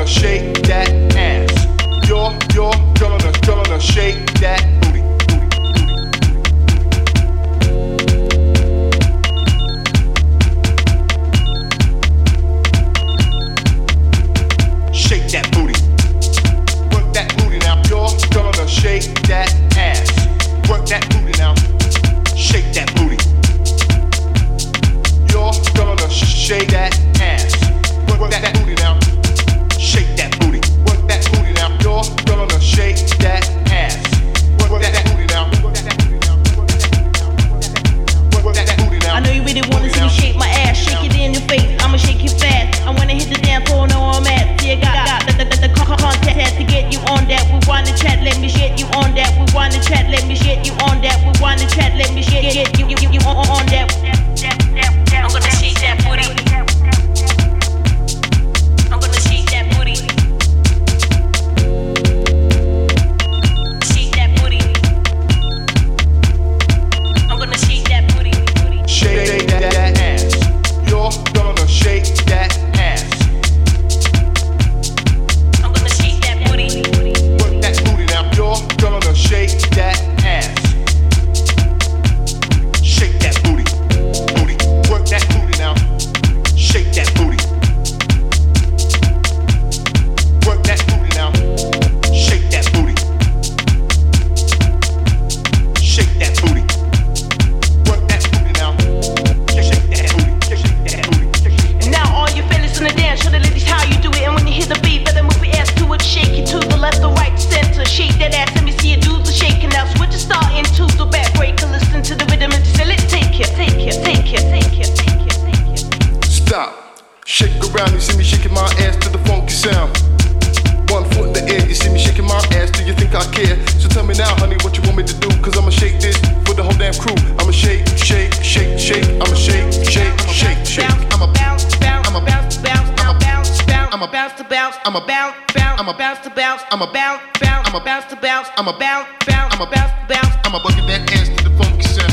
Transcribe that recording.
gonna shake that ass. You're gonna shake that booty. Shake that booty. Work that booty now. You're gonna shake that ass. Work that booty now. Shake that booty. You're gonna shake that ass. Work that booty now. Shake that booty. Work that booty now. You're gonna shake that ass. Work that booty now. Work that booty now. I know you really wanna see me shake my ass, shake it in your face. I'ma shake you fast. I wanna hit the dance floor, know I'm at. See, I got the contact to get you on that. We wanna chat, let me get you on that. We wanna chat, let me get you on that. We wanna chat, let me get you on that. I'm gonna shake that booty. I'm gonna shake that booty. Shake that booty. I'm gonna shake that booty. Shake that ass. You're gonna shake that ass. I'm gonna shake that booty. Work that booty now. You're gonna shake that ass. Shake that booty. Booty. Work that booty now. Shake that booty. Work that booty now. Shake that booty. Shake that booty. Work that booty now. Shake that booty. Shake that booty. And now all you fellas in the dance, show the ladies how you do it. And when you hear the beat, better move your ass to it. Shake it to the left or right, center. Shake that ass, let me see you do the shaking. Now switch the start into the back breaker. Listen to the rhythm and just say, let's take it, take it, take it, take it, take it, take it. Stop. Shake around, you see me shaking my ass to the funky sound. 1 foot in the air, you see me shaking my ass. Do you think I care? So tell me now, honey, what you want me to do? Cause I'ma shake this for the whole damn crew. I'ma shake, shake, shake, shake. I'ma shake, shake, shake, shake. I'ma bounce, bounce, I'ma bounce, bounce, I'ma bounce, bounce, I'ma bounce to bounce, I'ma bounce, bounce, I'ma bounce to bounce, I'ma bounce, bounce, I'ma bounce to bounce, I'ma bounce, bounce, I'ma bounce to bounce, I'ma buggy that ass to the funky sound.